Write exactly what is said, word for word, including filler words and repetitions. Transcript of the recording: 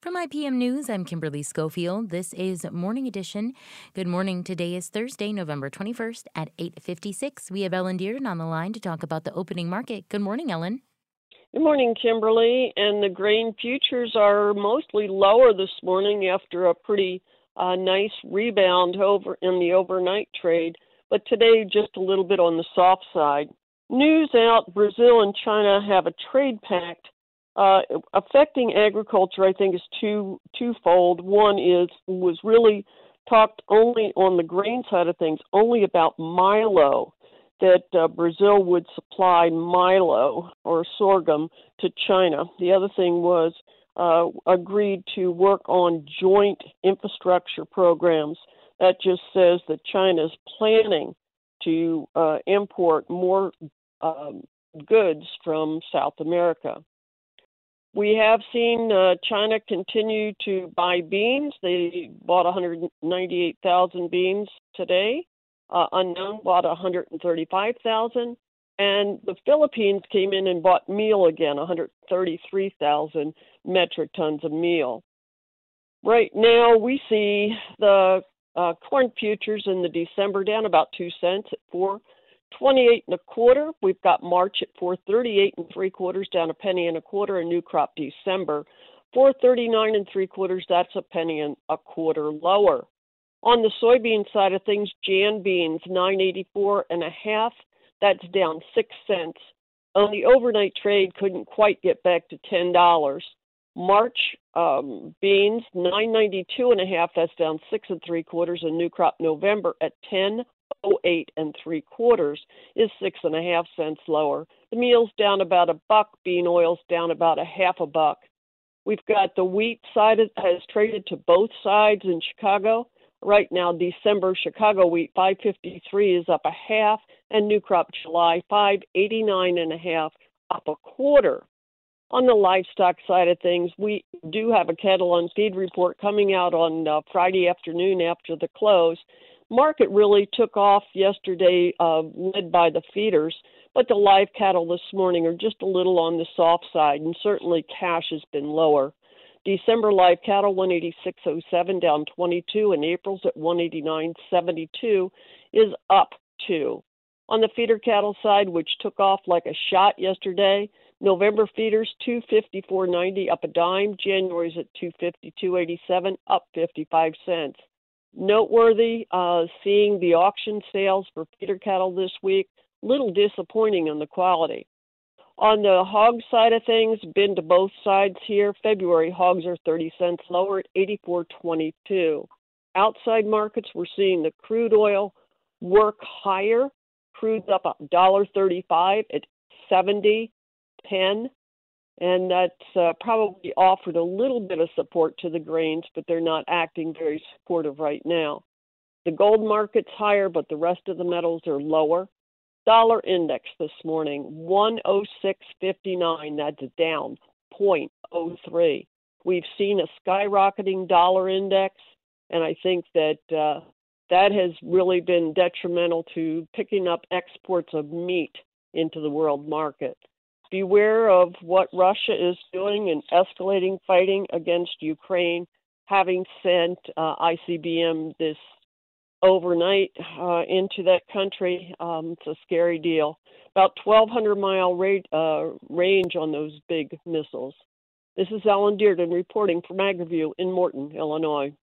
From I P M News, I'm Kimberly Schofield. This is Morning Edition. Good morning. Today is Thursday, November twenty-first at eight fifty-six. We have Ellen Dearden on the line to talk about the opening market. Good morning, Ellen. Good morning, Kimberly. And the grain futures are mostly lower this morning after a pretty uh, nice rebound over in the overnight trade. But today, just a little bit on the soft side. News out, Brazil and China have a trade pact uh, affecting agriculture. I think is two twofold. One is was really talked only on the grain side of things, only about milo, that uh, Brazil would supply milo or sorghum to China. The other thing was uh, agreed to work on joint infrastructure programs. That just says that China is planning to uh, import more um, goods from South America. We have seen uh, China continue to buy beans. They bought one hundred ninety-eight thousand beans today. Uh, unknown bought one hundred thirty-five thousand. And the Philippines came in and bought meal again, one hundred thirty-three thousand metric tons of meal. Right now, we see the uh, corn futures in the December down about two cents at four twenty-eight and a quarter. We've got March at four thirty-eight and three quarters, down a penny and a quarter. A new crop December four thirty-nine and three quarters. That's a penny and a quarter lower. On the soybean side of things, Jan beans nine eighty-four and a half. That's down six cents. On the overnight trade, couldn't quite get back to ten dollars. March um, beans nine ninety-two and a half. That's down six and three quarters. A new crop November at ten oh eight and three quarters is six and a half cents lower. The meal's down about a buck. Bean oil's down about a half a buck. We've got the wheat side has traded to both sides in Chicago. Right now, December Chicago wheat five fifty-three is up a half, and new crop July five eighty-nine and a half, up a quarter. On the livestock side of things, we do have a cattle on feed report coming out on uh, Friday afternoon after the close. Market really took off yesterday, uh, led by the feeders, but the live cattle this morning are just a little on the soft side, and certainly cash has been lower. December live cattle one eighty-six oh seven, down twenty-two, and April's at one eighty-nine seventy-two is up two. On the feeder cattle side, which took off like a shot yesterday, November feeders two fifty-four ninety, up a dime. January's at two fifty-two eighty-seven, up fifty-five cents. Noteworthy, uh, seeing the auction sales for feeder cattle this week, little disappointing in the quality. On the hog side of things, been to both sides here. February hogs are thirty cents lower at eighty-four twenty-two. Outside markets, we're seeing the crude oil work higher. Crude's up one dollar thirty-five at seventy ten, and that's uh, probably offered a little bit of support to the grains, but they're not acting very supportive right now. The gold market's higher, but the rest of the metals are lower. Dollar index this morning, one oh six fifty-nine, that's down zero point zero three. We've seen a skyrocketing dollar index, and I think that uh, that has really been detrimental to picking up exports of meat into the world market. Beware of what Russia is doing in escalating fighting against Ukraine, having sent uh, I C B M this overnight uh, into that country. Um, it's a scary deal. About twelve hundred mile rate, uh, range on those big missiles. This is Ellen Dearden reporting from AgriView in Morton, Illinois.